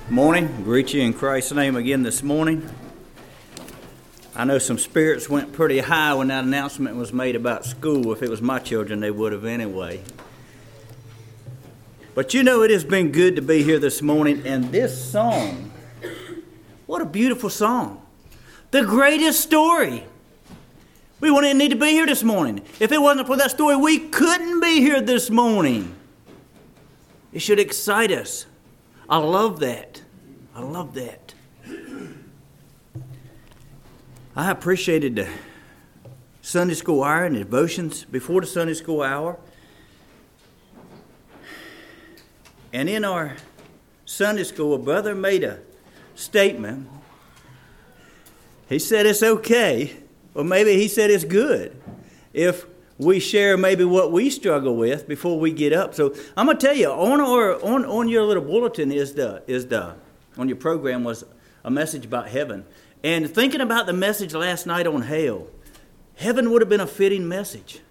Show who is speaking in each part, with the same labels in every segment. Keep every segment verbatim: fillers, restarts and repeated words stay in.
Speaker 1: Morning. Greet you in Christ's name again this morning. I know some spirits went pretty high when that announcement was made about school. If it was my children, they would have anyway. But you know, it has been good to be here this morning. And this song, what a beautiful song. The greatest story. We wouldn't need to be here this morning. If it wasn't for that story, we couldn't be here this morning. It should excite us. I love that. I love that. I appreciated the Sunday school hour and the devotions before the Sunday school hour. And in our Sunday school, a brother made a statement. He said it's okay, or maybe he said it's good, if we share maybe what we struggle with before we get up. So I'm gonna tell you, on our on, on your little bulletin is the is the on your program was a message about heaven. And thinking about the message last night on hell, heaven would have been a fitting message.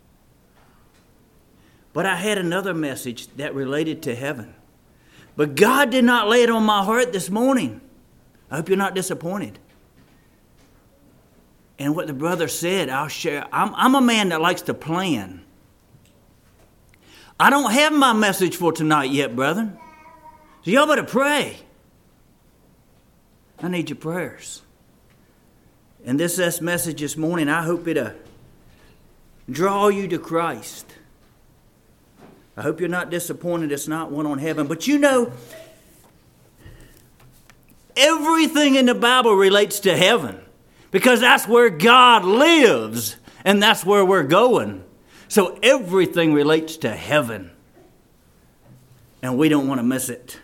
Speaker 1: But I had another message that related to heaven. But God did not lay it on my heart this morning. I hope you're not disappointed. And what the brother said, I'll share. I'm, I'm a man that likes to plan. I don't have my message for tonight yet, brethren. So y'all better pray. I need your prayers. And this, this message this morning, I hope it'll draw you to Christ. I hope you're not disappointed it's not one on heaven. But you know, everything in the Bible relates to heaven. Because that's where God lives, and that's where we're going. So everything relates to heaven. And we don't want to miss it.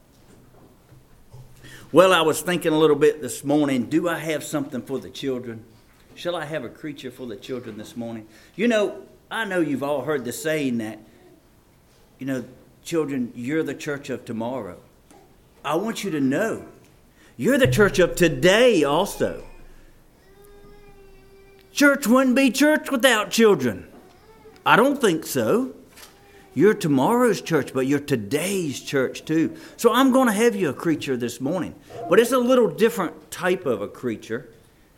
Speaker 1: Well, I was thinking a little bit this morning, do I have something for the children? Shall I have a creature for the children this morning? You know, I know you've all heard the saying that, you know, children, you're the church of tomorrow. I want you to know, you're the church of today also. Church wouldn't be church without children. I don't think so. You're tomorrow's church, but you're today's church too. So I'm going to have you a creature this morning. But it's a little different type of a creature.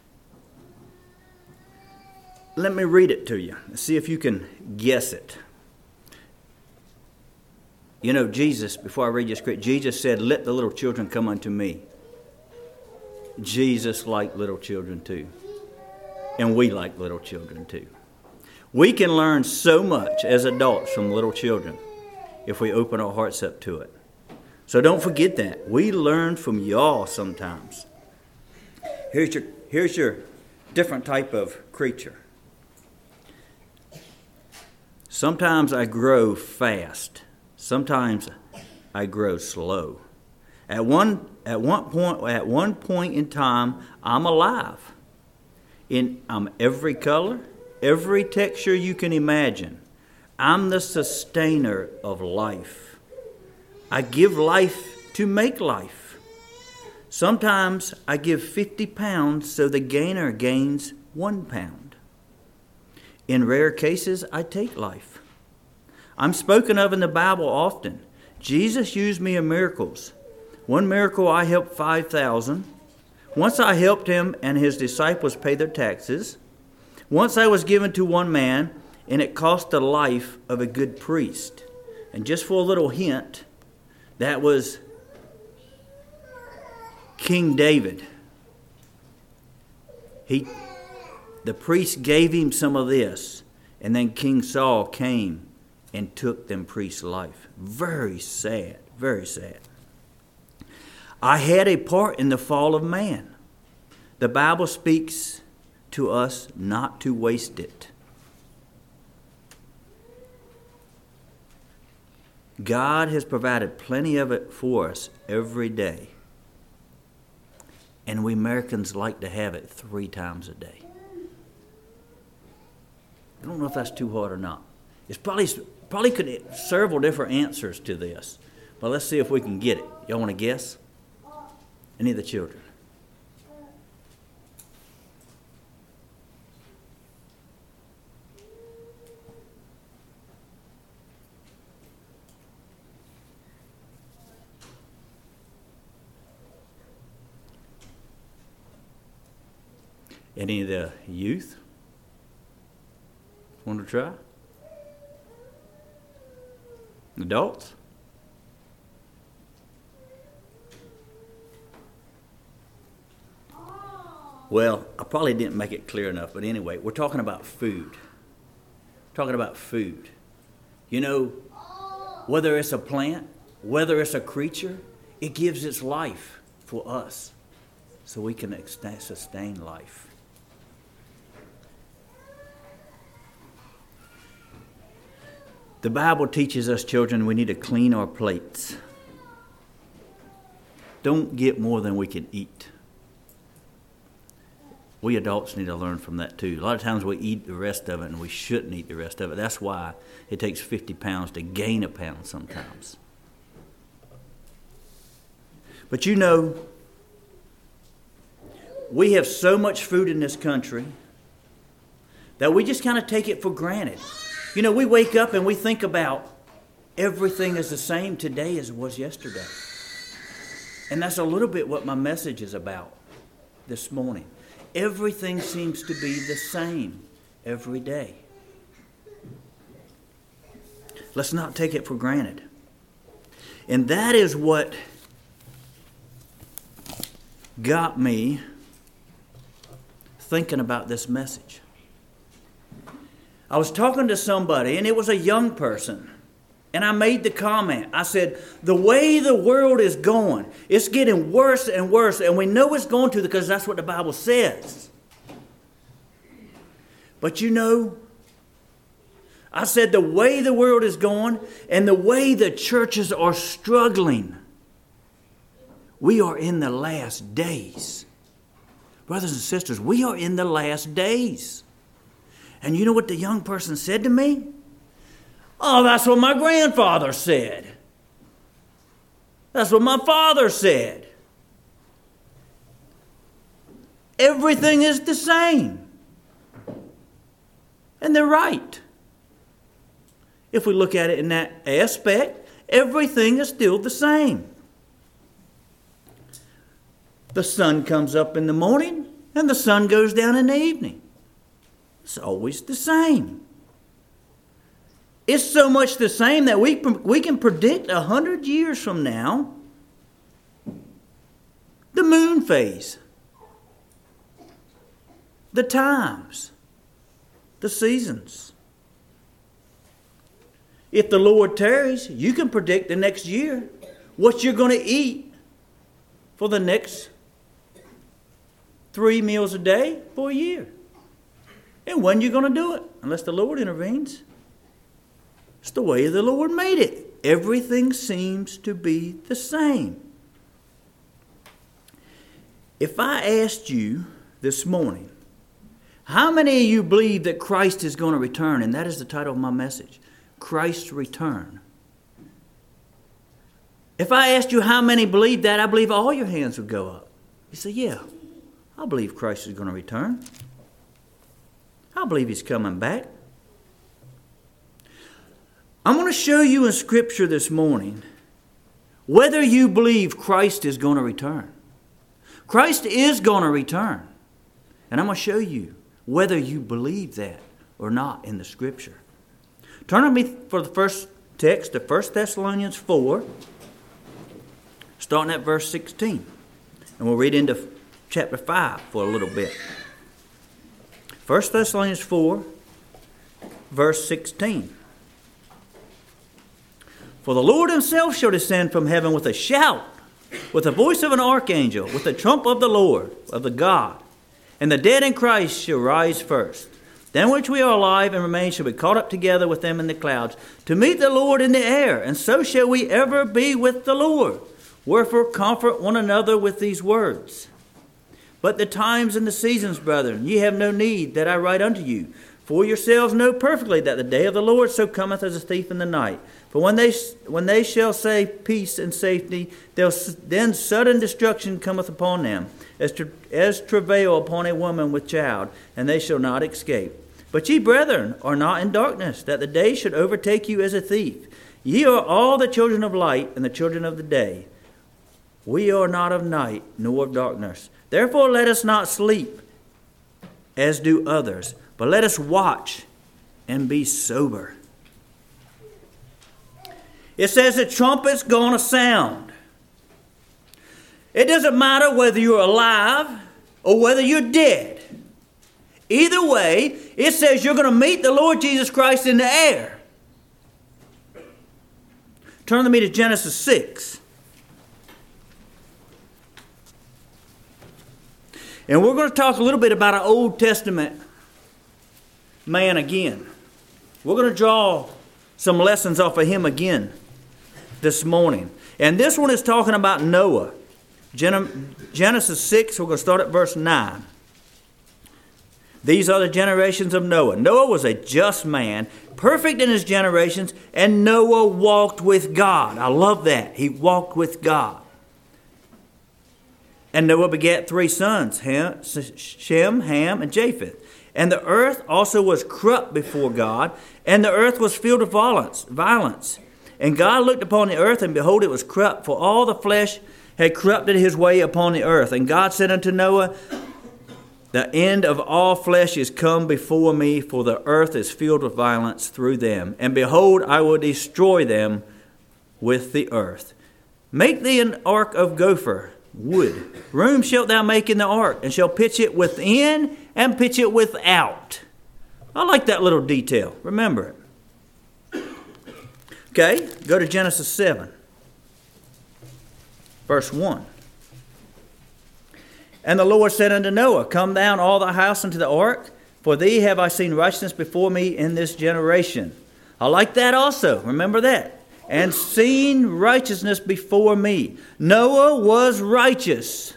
Speaker 1: Let me read it to you. See if you can guess it. You know, Jesus, before I read your script, Jesus said, let the little children come unto me. Jesus liked little children too. And we like little children too. We can learn so much as adults from little children if we open our hearts up to it. So don't forget that. We learn from y'all sometimes. Here's your, here's your different type of creature. Sometimes I grow fast. Sometimes I grow slow. At one, at one point, at one point in time, I'm alive. In I'm every color, every texture you can imagine. I'm the sustainer of life. I give life to make life. Sometimes I give fifty pounds so the gainer gains one pound. In rare cases, I take life. I'm spoken of in the Bible often. Jesus used me in miracles. One miracle, I helped five thousand. Once I helped him and his disciples pay their taxes. Once I was given to one man, and it cost the life of a good priest. And just for a little hint, that was King David. He, the priest gave him some of this, and then King Saul came and took them priest's life. Very sad, very sad. I had a part in the fall of man. The Bible speaks to us not to waste it. God has provided plenty of it for us every day. And we Americans like to have it three times a day. I don't know if that's too hard or not. It's probably, probably could several different answers to this. But let's see if we can get it. Y'all want to guess? Any of the children? Any of the youth want to try? Adults? Well, I probably didn't make it clear enough, but anyway, we're talking about food. We're talking about food. You know, whether it's a plant, whether it's a creature, it gives its life for us so we can sustain life. The Bible teaches us, children, we need to clean our plates. Don't get more than we can eat. We adults need to learn from that too. A lot of times we eat the rest of it and we shouldn't eat the rest of it. That's why it takes fifty pounds to gain a pound sometimes. But you know, we have so much food in this country that we just kind of take it for granted. You know, we wake up and we think about everything is the same today as it was yesterday. And that's a little bit what my message is about this morning. Everything seems to be the same every day. Let's not take it for granted. And that is what got me thinking about this message. I was talking to somebody, and it was a young person. And I made the comment. I said, the way the world is going, it's getting worse and worse. And we know it's going to because that's what the Bible says. But you know, I said the way the world is going and the way the churches are struggling, we are in the last days. Brothers and sisters, we are in the last days. And you know what the young person said to me? Oh, that's what my grandfather said. That's what my father said. Everything is the same. And they're right. If we look at it in that aspect, everything is still the same. The sun comes up in the morning and the sun goes down in the evening. It's always the same. It's so much the same that we, we can predict a hundred years from now the moon phase, the times, the seasons. If the Lord tarries, you can predict the next year what you're going to eat for the next three meals a day for a year. And when you're going to do it, unless the Lord intervenes. It's the way the Lord made it. Everything seems to be the same. If I asked you this morning, how many of you believe that Christ is going to return? And that is the title of my message, Christ's return. If I asked you how many believe that, I believe all your hands would go up. You say, yeah, I believe Christ is going to return. I believe he's coming back. I'm going to show you in Scripture this morning whether you believe Christ is going to return. Christ is going to return. And I'm going to show you whether you believe that or not in the Scripture. Turn with me for the first text to First Thessalonians four, starting at verse sixteen. And we'll read into chapter five for a little bit. First Thessalonians four, verse sixteen. For the Lord himself shall descend from heaven with a shout, with the voice of an archangel, with the trump of the Lord, of the God. And the dead in Christ shall rise first. Then which we are alive and remain shall be caught up together with them in the clouds, to meet the Lord in the air. And so shall we ever be with the Lord. Wherefore comfort one another with these words. But the times and the seasons, brethren, ye have no need that I write unto you. For yourselves know perfectly that the day of the Lord so cometh as a thief in the night. For when they when they shall say peace and safety, then sudden destruction cometh upon them, as, tra- as travail upon a woman with child, and they shall not escape. But ye, brethren, are not in darkness, that the day should overtake you as a thief. Ye are all the children of light and the children of the day. We are not of night, nor of darkness. Therefore let us not sleep, as do others. But let us watch and be sober. It says the trumpet's going to sound. It doesn't matter whether you're alive or whether you're dead. Either way, it says you're going to meet the Lord Jesus Christ in the air. Turn with me to Genesis six. And we're going to talk a little bit about an Old Testament man again. We're going to draw some lessons off of him again this morning. And this one is talking about Noah. Gen- Genesis six, we're going to start at verse nine. These are the generations of Noah. Noah was a just man, perfect in his generations, and Noah walked with God. I love that. He walked with God. And Noah begat three sons, Ham, Shem, Ham, and Japheth. And the earth also was corrupt before God, and the earth was filled with violence. violence. And God looked upon the earth, and behold, it was corrupt, for all the flesh had corrupted his way upon the earth. And God said unto Noah, the end of all flesh is come before me, for the earth is filled with violence through them. And behold, I will destroy them with the earth. Make thee an ark of gopher wood. Room shalt thou make in the ark, and shall pitch it within and pitch it without. I like that little detail. Remember it. Okay, go to Genesis seven, verse one. And the Lord said unto Noah, come down all thy house into the ark, for thee have I seen righteousness before me in this generation. I like that also. Remember that. And seen righteousness before me. Noah was righteous.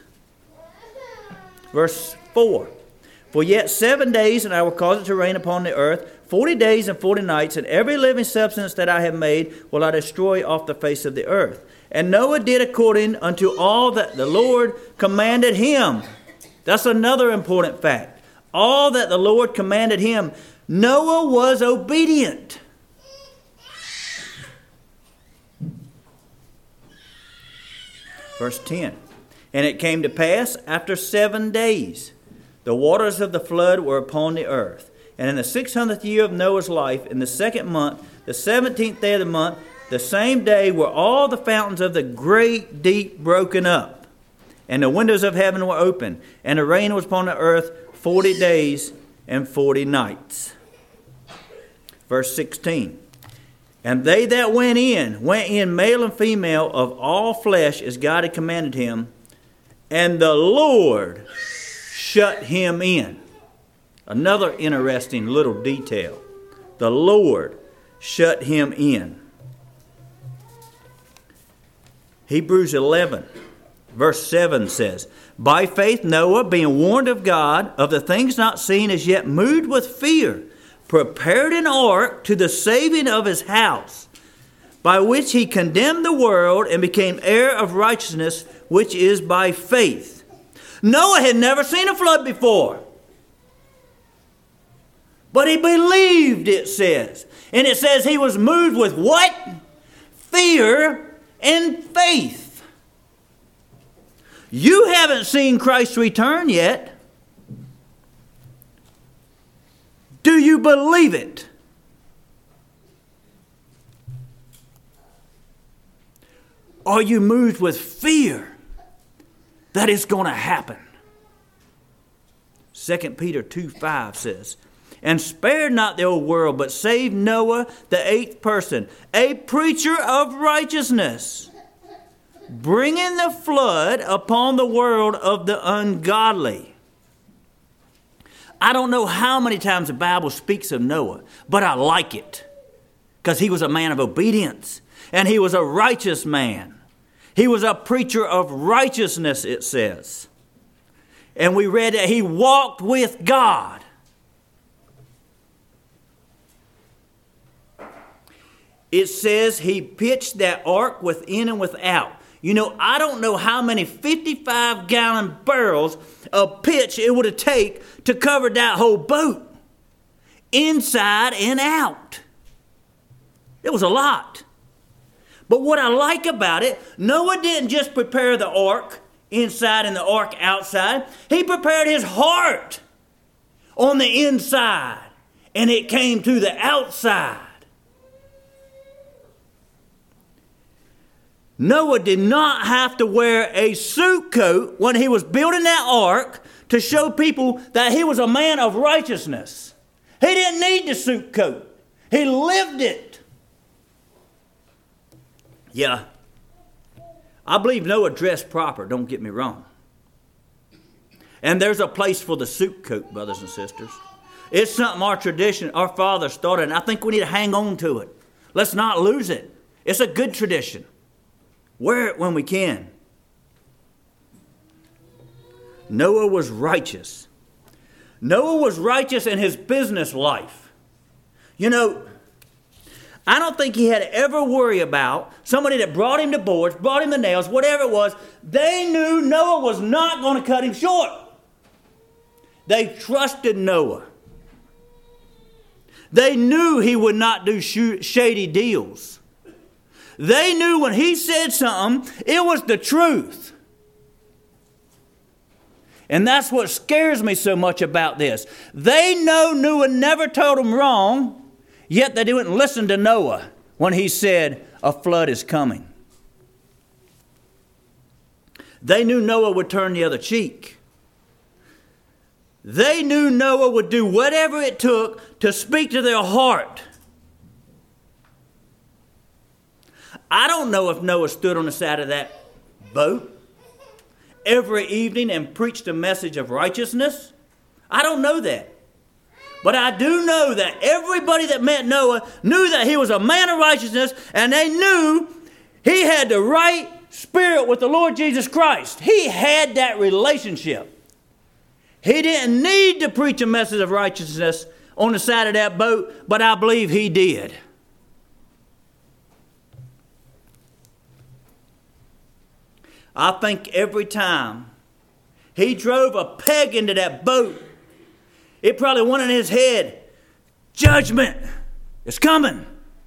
Speaker 1: Verse four. For yet seven days, and I will cause it to rain upon the earth, forty days and forty nights, and every living substance that I have made will I destroy off the face of the earth. And Noah did according unto all that the Lord commanded him. That's another important fact. All that the Lord commanded him. Noah was obedient. Verse ten. And it came to pass after seven days, the waters of the flood were upon the earth. And in the six hundredth year of Noah's life, in the second month, the seventeenth day of the month, the same day were all the fountains of the great deep broken up, and the windows of heaven were open, and the rain was upon the earth forty days and forty nights. Verse sixteen. And they that went in, went in male and female of all flesh, as God had commanded him, and the Lord shut him in. Another interesting little detail. The Lord shut him in. Hebrews eleven, verse seven says, by faith Noah, being warned of God of the things not seen as yet, moved with fear, prepared an ark to the saving of his house, by which he condemned the world and became heir of righteousness, which is by faith. Noah had never seen a flood before. But he believed, it says. And it says he was moved with what? Fear and faith. You haven't seen Christ's return yet. Do you believe it? Are you moved with fear that it's going to happen? Second Peter two five says, and spared not the old world, but saved Noah, the eighth person, a preacher of righteousness, bringing the flood upon the world of the ungodly. I don't know how many times the Bible speaks of Noah, but I like it because he was a man of obedience and he was a righteous man. He was a preacher of righteousness, it says. And we read that he walked with God. It says he pitched that ark within and without. You know, I don't know how many fifty-five gallon barrels of pitch it would have taken to cover that whole boat, inside and out. It was a lot. But what I like about it, Noah didn't just prepare the ark inside and the ark outside. He prepared his heart on the inside, and it came to the outside. Noah did not have to wear a suit coat when he was building that ark to show people that he was a man of righteousness. He didn't need the suit coat. He lived it. Yeah, I believe Noah dressed proper, don't get me wrong. And there's a place for the suit coat, brothers and sisters. It's something our tradition, our fathers started, and I think we need to hang on to it. Let's not lose it. It's a good tradition. Wear it when we can. Noah was righteous. Noah was righteous in his business life. You know, I don't think he had to ever worry about somebody that brought him the boards, brought him the nails, whatever it was. They knew Noah was not going to cut him short. They trusted Noah. They knew he would not do shady deals. They knew when he said something, it was the truth. And that's what scares me so much about this. They know Noah never told them wrong, yet they didn't listen to Noah when he said a flood is coming. They knew Noah would turn the other cheek. They knew Noah would do whatever it took to speak to their heart. I don't know if Noah stood on the side of that boat every evening and preached a message of righteousness. I don't know that. But I do know that everybody that met Noah knew that he was a man of righteousness, and they knew he had the right spirit with the Lord Jesus Christ. He had that relationship. He didn't need to preach a message of righteousness on the side of that boat, but I believe he did. I think every time he drove a peg into that boat, it probably went in his head, judgment is coming.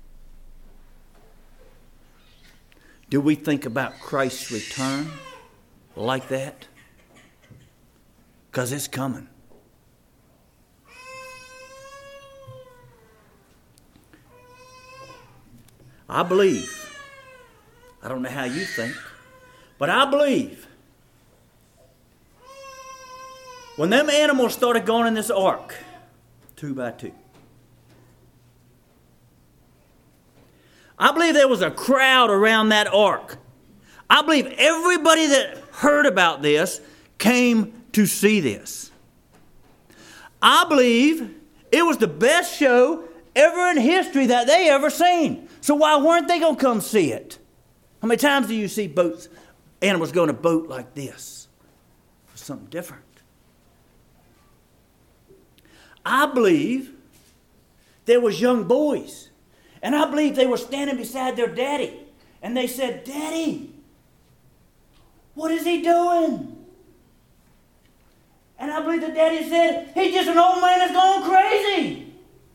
Speaker 1: Do we think about Christ's return like that? Because it's coming. I believe, I don't know how you think, but I believe when them animals started going in this ark, two by two, I believe there was a crowd around that ark. I believe everybody that heard about this came to see this. I believe it was the best show ever in history that they ever seen. So why weren't they going to come see it? How many times do you see boats, animals go in a boat like this? For something different. I believe there was young boys. And I believe they were standing beside their daddy. And they said, Daddy, what is he doing? And I believe the daddy said, he's just an old man that's gone crazy.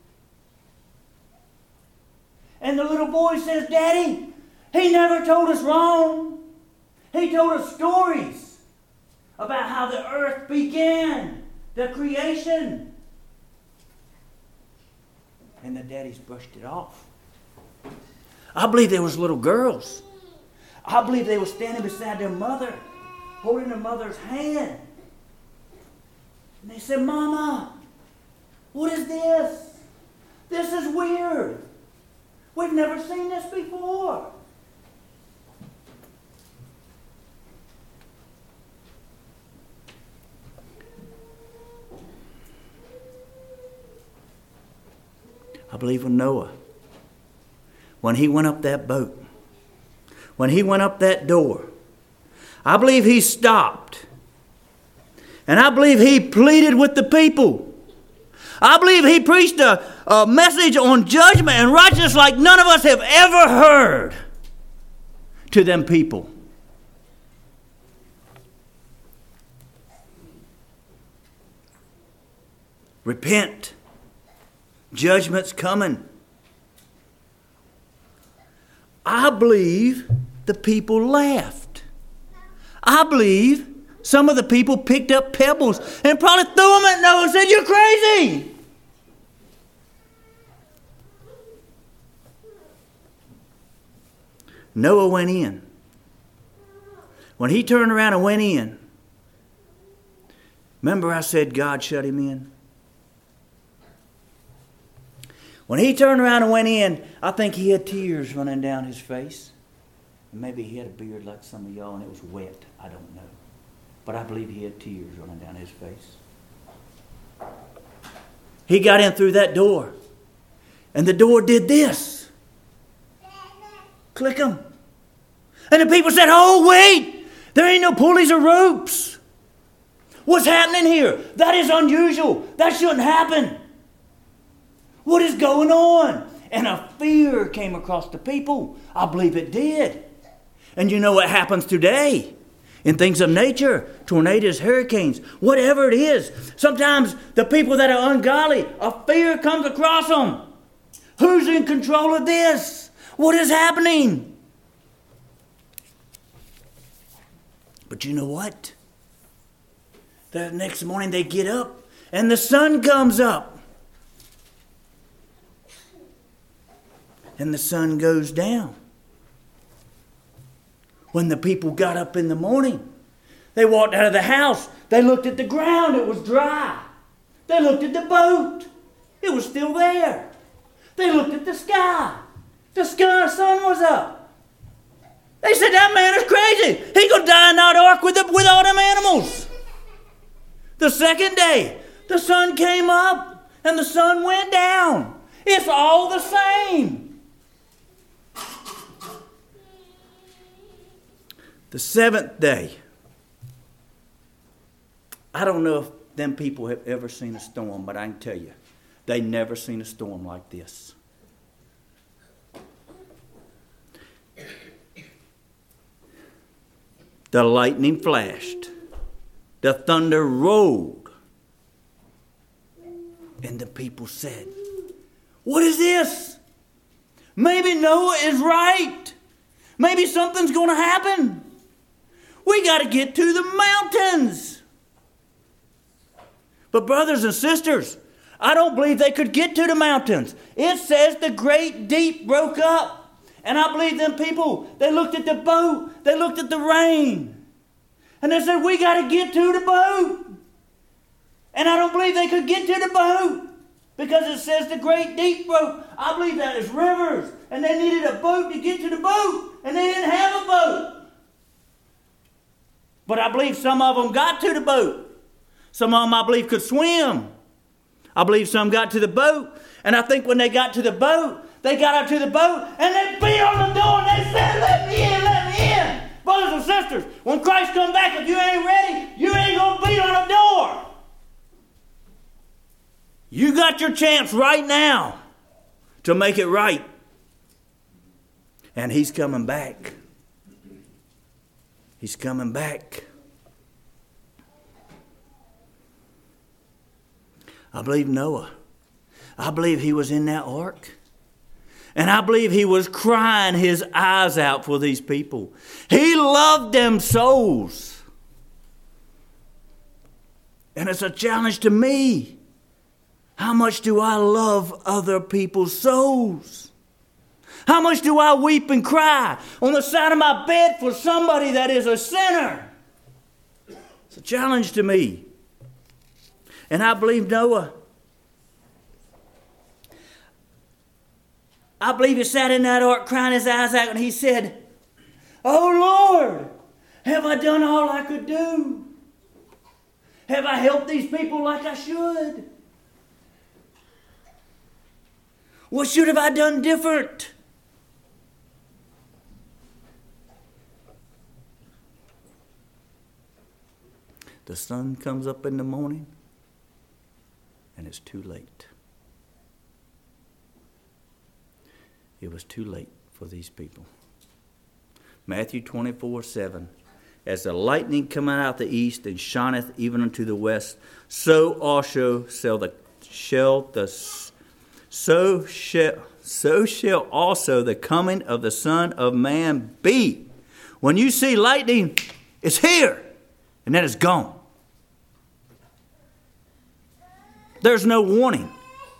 Speaker 1: And the little boy says, Daddy, he never told us wrong. He told us stories about how the earth began, the creation. And the daddies brushed it off. I believe there was little girls. I believe they were standing beside their mother, holding their mother's hand. And they said, Mama, what is this? This is weird. We've never seen this before. I believe in Noah. When he went up that boat, when he went up that door, I believe he stopped. And I believe he pleaded with the people. I believe he preached a, a message on judgment and righteousness like none of us have ever heard to them people. Repent. Judgment's coming. I believe the people laughed. I believe Some of the people picked up pebbles and probably threw them at Noah and said, "You're crazy." Noah went in. When he turned around and went in, remember I said God shut him in? When he turned around and went in, I think he had tears running down his face. Maybe he had a beard like some of y'all and it was wet. I don't know. But I believe he had tears running down his face. He got in through that door. And the door did this. Click them. And the people said, "Oh, wait. There ain't no pulleys or ropes. What's happening here? That is unusual. That shouldn't happen. What is going on?" And a fear came across the people. I believe it did. And you know what happens today in things of nature? Tornadoes, hurricanes, whatever it is. Sometimes the people that are ungodly, a fear comes across them. Who's in control of this? What is happening? But you know what? The next morning they get up and the sun comes up. And the sun goes down. When the people got up in the morning, they walked out of the house. They looked at the ground. It was dry. They looked at the boat. It was still there. They looked at the sky. The sky, sun was up. They said, "That man is crazy. He gonna die in that ark with, the, with all them animals." The second day, the sun came up and the sun went down. It's all the same. The seventh day, I don't know if them people have ever seen a storm, but I can tell you, they never seen a storm like this. The lightning flashed. The thunder rolled. And the people said, "What is this? Maybe Noah is right. Maybe something's going to happen. We got to get to the mountains." But brothers and sisters, I don't believe they could get to the mountains. It says the great deep broke up. And I believe them people, they looked at the boat, they looked at the rain. And they said, "We got to get to the boat." And I don't believe they could get to the boat because it says the great deep broke. I believe that is rivers. And they needed a boat to get to the boat. And they didn't have a boat. But I believe some of them got to the boat. Some of them, I believe, could swim. I believe some got to the boat. And I think when they got to the boat, they got up to the boat and they beat on the door and they said, "Let me in, let me in." Brothers and sisters, when Christ comes back, if you ain't ready, you ain't going to beat on the door. You got your chance right now to make it right. And he's coming back. He's coming back. I believe Noah. I believe he was in that ark. And I believe he was crying his eyes out for these people. He loved them souls. And it's a challenge to me. How much do I love other people's souls? How much do I weep and cry on the side of my bed for somebody that is a sinner? It's a challenge to me. And I believe Noah. I believe he sat in that ark crying his eyes out and he said, "Oh Lord, have I done all I could do? Have I helped these people like I should? What should have I done different?" The sun comes up in the morning and it's too late. It was too late for these people. Matthew twenty-four seven. As the lightning cometh out the east and shineth even unto the west, so also shall the shall the so shall so shall also the coming of the Son of Man be. When you see lightning, it's here. and then it's gone. There's no warning.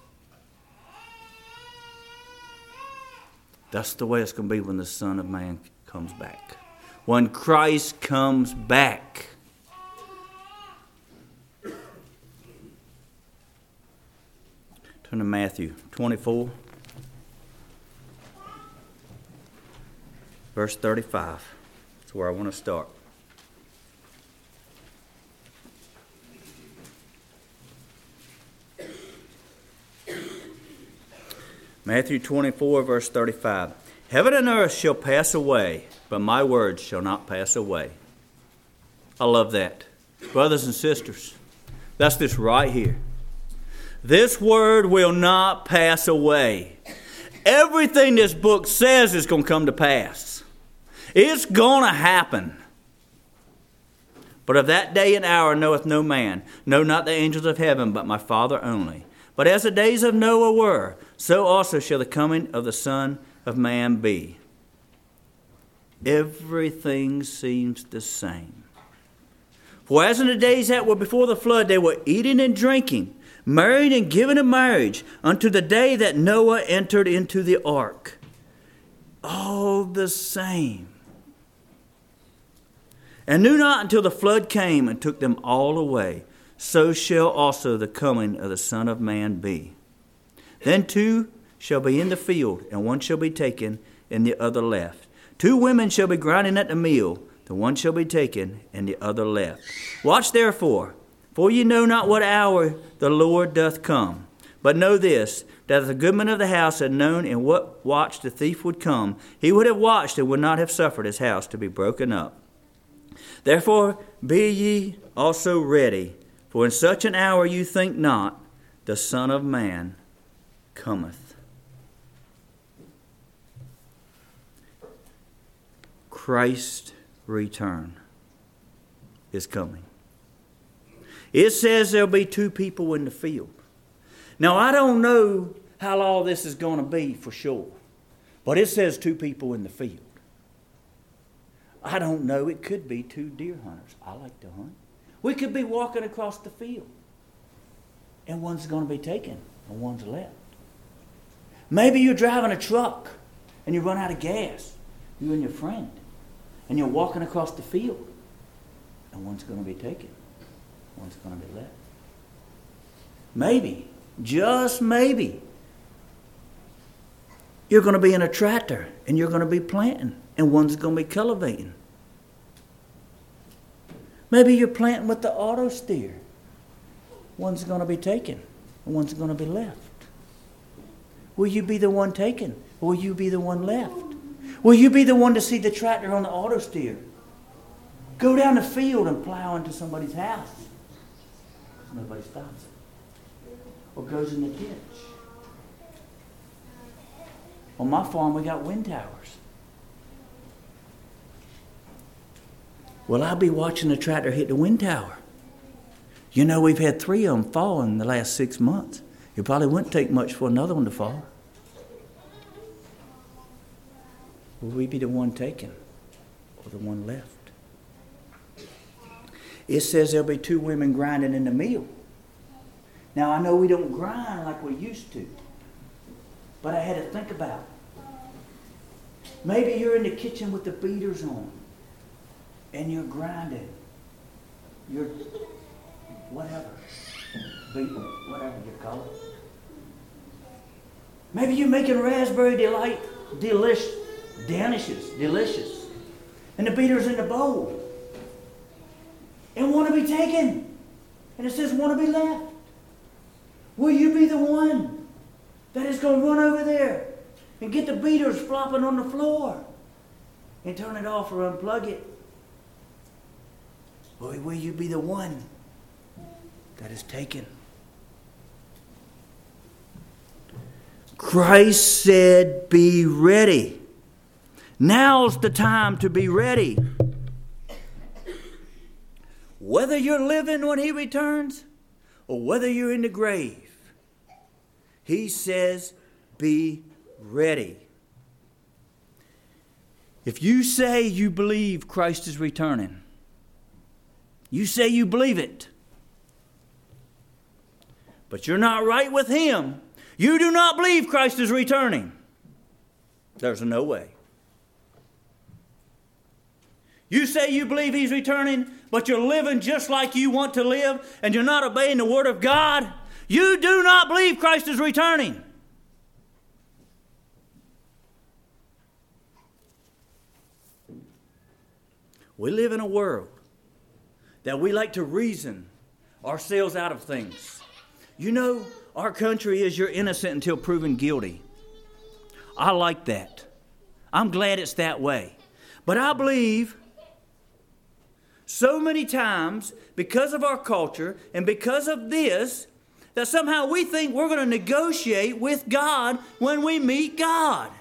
Speaker 1: That's the way it's going to be when the Son of Man comes back. When Christ comes back. Turn to Matthew twenty-four, verse thirty-five. That's where I want to start. Matthew twenty-four, verse thirty-five. Heaven and earth shall pass away, but my words shall not pass away. I love that. Brothers and sisters, that's this right here. This word will not pass away. Everything this book says is going to come to pass. It's going to happen. But of that day and hour knoweth no man, no, not the angels of heaven, but my Father only. But as the days of Noah were, so also shall the coming of the Son of Man be. Everything seems the same. For as in the days that were before the flood, they were eating and drinking, married and given in marriage, unto the day that Noah entered into the ark. All the same. And knew not until the flood came and took them all away. So shall also the coming of the Son of Man be. Then two shall be in the field, and one shall be taken, and the other left. Two women shall be grinding at the mill, the one shall be taken, and the other left. Watch therefore, for ye know not what hour the Lord doth come. But know this, that if the goodman of the house had known in what watch the thief would come, he would have watched and would not have suffered his house to be broken up. Therefore be ye also ready, for in such an hour you think not, the Son of Man cometh. Christ's return is coming. It says there'll be two people in the field. Now, I don't know how all this is going to be for sure, but it says two people in the field. I don't know. It could be two deer hunters. I like to hunt. We could be walking across the field, and one's going to be taken, and one's left. Maybe you're driving a truck, and you run out of gas, you and your friend, and you're walking across the field, and one's going to be taken, one's going to be left. Maybe, just maybe, you're going to be in a tractor, and you're going to be planting, and one's going to be cultivating. Maybe you're planting with the auto steer. One's going to be taken, and one's going to be left. Will you be the one taken, or will you be the one left? Will you be the one to see the tractor on the auto steer go down the field and plow into somebody's house? Nobody stops it. Or goes in the ditch. On my farm, we got wind towers. Well, I'll be watching the tractor hit the wind tower. You know, we've had three of them fall in the last six months. It probably wouldn't take much for another one to fall. Will we be the one taken or the one left? It says there'll be two women grinding in the mill. Now, I know we don't grind like we used to, but I had to think about it. Maybe you're in the kitchen with the beaters on, and you're grinding. You're whatever, beating, whatever you call it. Maybe you're making raspberry delight, delicious, delicious, delicious, and the beater's in the bowl, and want to be taken, and it says want to be left. Will you be the one that is going to run over there and get the beaters flopping on the floor and turn it off or unplug it? Or will you be the one that is taken? Christ said, be ready. Now's the time to be ready. Whether you're living when he returns or whether you're in the grave, he says, be ready. If you say you believe Christ is returning, You say you believe it. But you're not right with Him. You do not believe Christ is returning. There's no way. You say you believe He's returning, but you're living just like you want to live, and you're not obeying the Word of God. You do not believe Christ is returning. We live in a world that we like to reason ourselves out of things. You know, our country is you're innocent until proven guilty. I like that. I'm glad it's that way. But I believe so many times, because of our culture and because of this, that somehow we think we're going to negotiate with God when we meet God.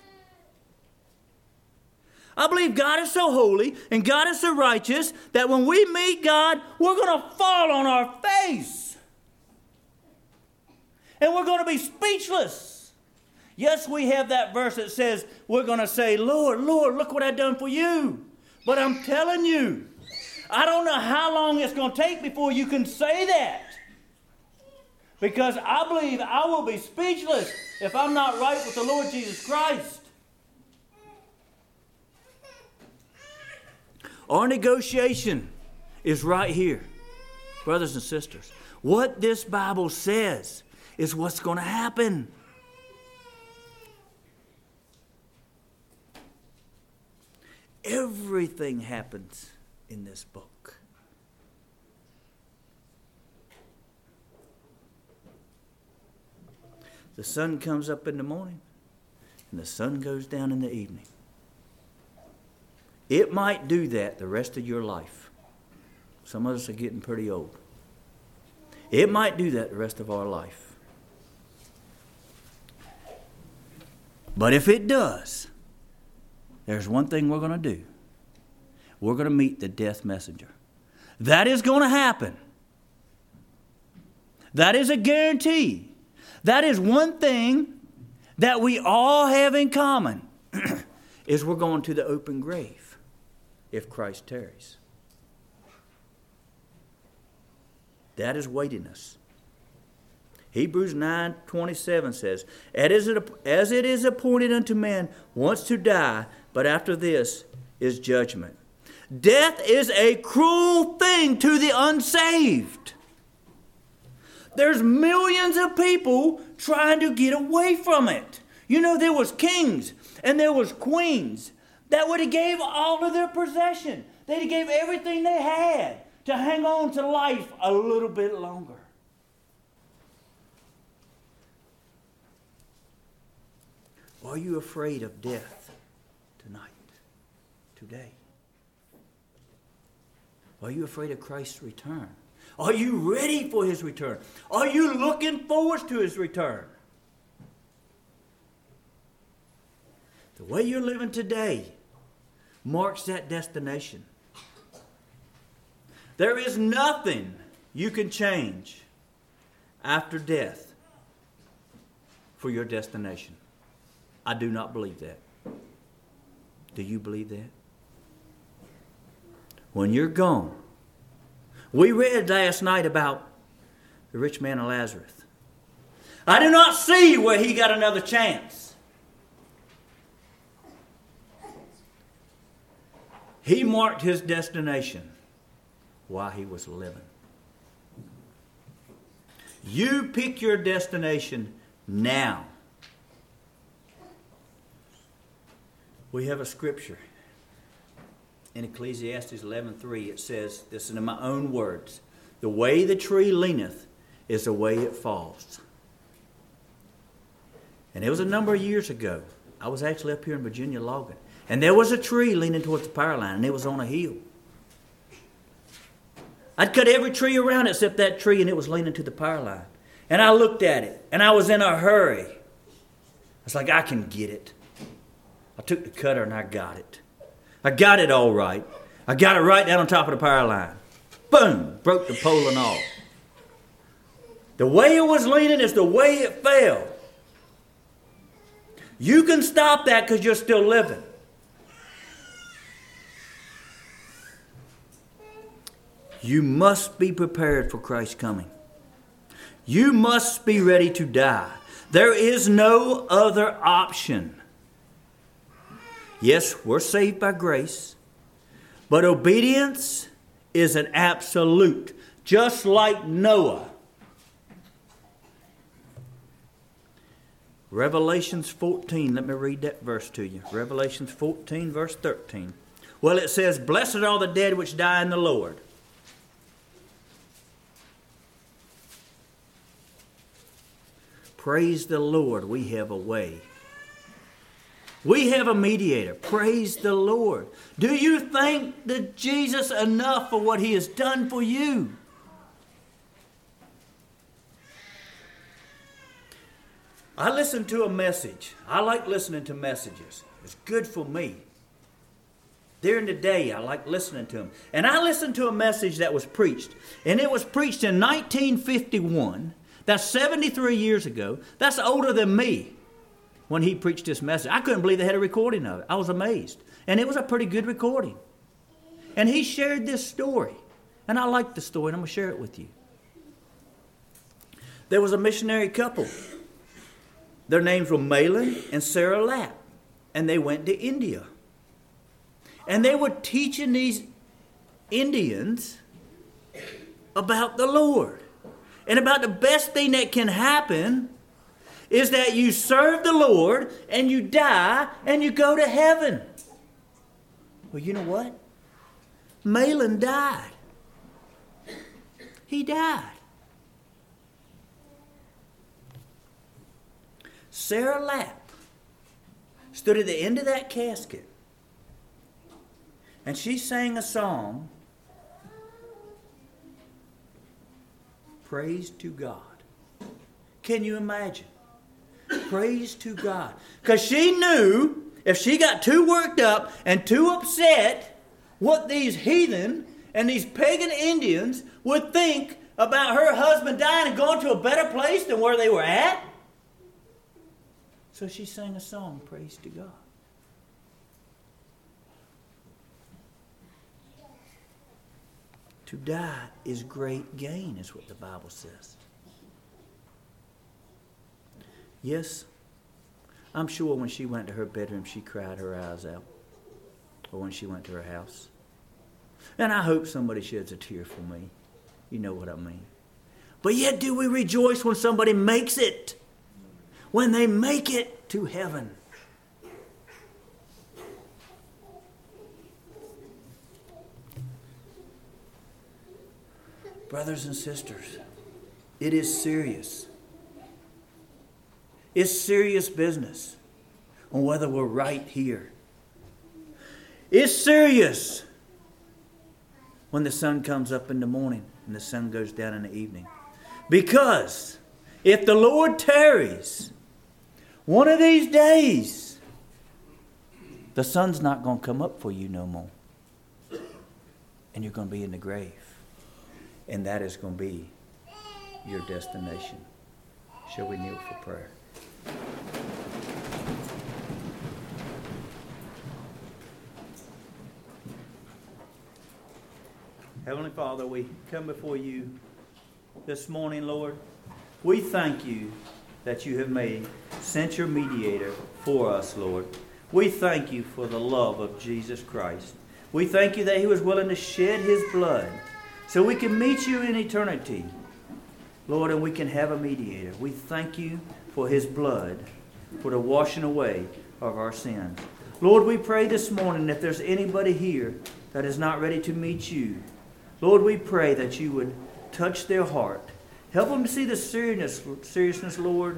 Speaker 1: I believe God is so holy and God is so righteous that when we meet God, we're going to fall on our face. And we're going to be speechless. Yes, we have that verse that says we're going to say, Lord, Lord, look what I've done for you. But I'm telling you, I don't know how long it's going to take before you can say that. Because I believe I will be speechless if I'm not right with the Lord Jesus Christ. Our negotiation is right here, brothers and sisters. What this Bible says is what's going to happen. Everything happens in this book. The sun comes up in the morning and the sun goes down in the evening. It might do that the rest of your life. Some of us are getting pretty old. It might do that the rest of our life. But if it does, there's one thing we're going to do. We're going to meet the death messenger. That is going to happen. That is a guarantee. That is one thing that we all have in common, is we're going to the open grave if Christ tarries. That is waiting us. Hebrews nine twenty-seven says, As it is appointed unto man once to die, but after this is judgment. Death is a cruel thing to the unsaved. There's millions of people trying to get away from it. You know, there was kings and there was queens that would have gave all of their possession. They'd have gave everything they had to hang on to life a little bit longer. Are you afraid of death tonight, today? Are you afraid of Christ's return? Are you ready for His return? Are you looking forward to His return? The way you're living today marks that destination. There is nothing you can change after death for your destination. I do not believe that. Do you believe that? When you're gone, we read last night about the rich man of Lazarus. I do not see where he got another chance. He marked his destination while he was living. You pick your destination now. We have a scripture in Ecclesiastes eleven three. It says, this is in my own words, the way the tree leaneth is the way it falls. And it was a number of years ago. I was actually up here in Virginia logging. And there was a tree leaning towards the power line, and it was on a hill. I'd cut every tree around except that tree, and it was leaning to the power line. And I looked at it, and I was in a hurry. I was like, I can get it. I took the cutter, and I got it. I got it all right. I got it right down on top of the power line. Boom! Broke the pole and all. The way it was leaning is the way it fell. You can stop that because you're still living. You must be prepared for Christ's coming. You must be ready to die. There is no other option. Yes, we're saved by grace, but obedience is an absolute, just like Noah. Revelations fourteen, let me read that verse to you. Revelations fourteen, verse thirteen. Well, it says, "Blessed are the dead which die in the Lord." Praise the Lord, we have a way. We have a mediator. Praise the Lord. Do you thank the Jesus enough for what He has done for you? I listen to a message. I like listening to messages. It's good for me. During the day, I like listening to them. And I listened to a message that was preached. And it was preached in nineteen fifty-one. That's seventy-three years ago. That's older than me when he preached this message. I couldn't believe they had a recording of it. I was amazed. And it was a pretty good recording. And he shared this story. And I like the story, and I'm going to share it with you. There was a missionary couple. Their names were Malin and Sarah Lapp. And they went to India. And they were teaching these Indians about the Lord. And about the best thing that can happen is that you serve the Lord and you die and you go to heaven. Well, you know what? Malin died. He died. Sarah Lapp stood at the end of that casket and she sang a song, Praise to God. Can you imagine? Praise to God. Because she knew if she got too worked up and too upset what these heathen and these pagan Indians would think about her husband dying and going to a better place than where they were at. So she sang a song, Praise to God. To die is great gain, is what the Bible says. Yes, I'm sure when she went to her bedroom, she cried her eyes out. Or when she went to her house. And I hope somebody sheds a tear for me. You know what I mean. But yet do we rejoice when somebody makes it? When they make it to heaven. Brothers and sisters, it is serious. It's serious business on whether we're right here. It's serious when the sun comes up in the morning and the sun goes down in the evening. Because if the Lord tarries, one of these days, the sun's not going to come up for you no more. And you're going to be in the grave. And that is going to be your destination. Shall we kneel for prayer? Heavenly Father, we come before you this morning, Lord. We thank you that you have made, sent your mediator for us, Lord. We thank you for the love of Jesus Christ. We thank you that he was willing to shed his blood so we can meet you in eternity, Lord, and we can have a mediator. We thank you for his blood, for the washing away of our sins. Lord, we pray this morning if there's anybody here that is not ready to meet you, Lord, we pray that you would touch their heart. Help them to see the seriousness, seriousness, Lord,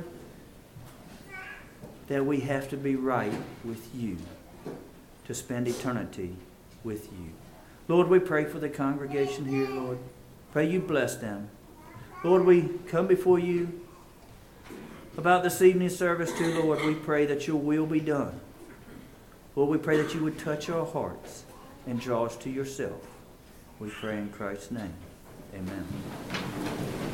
Speaker 1: that we have to be right with you to spend eternity with you. Lord, we pray for the congregation here, Lord. Pray you bless them. Lord, we come before you about this evening's service too, Lord. We pray that your will be done. Lord, we pray that you would touch our hearts and draw us to yourself. We pray in Christ's name. Amen.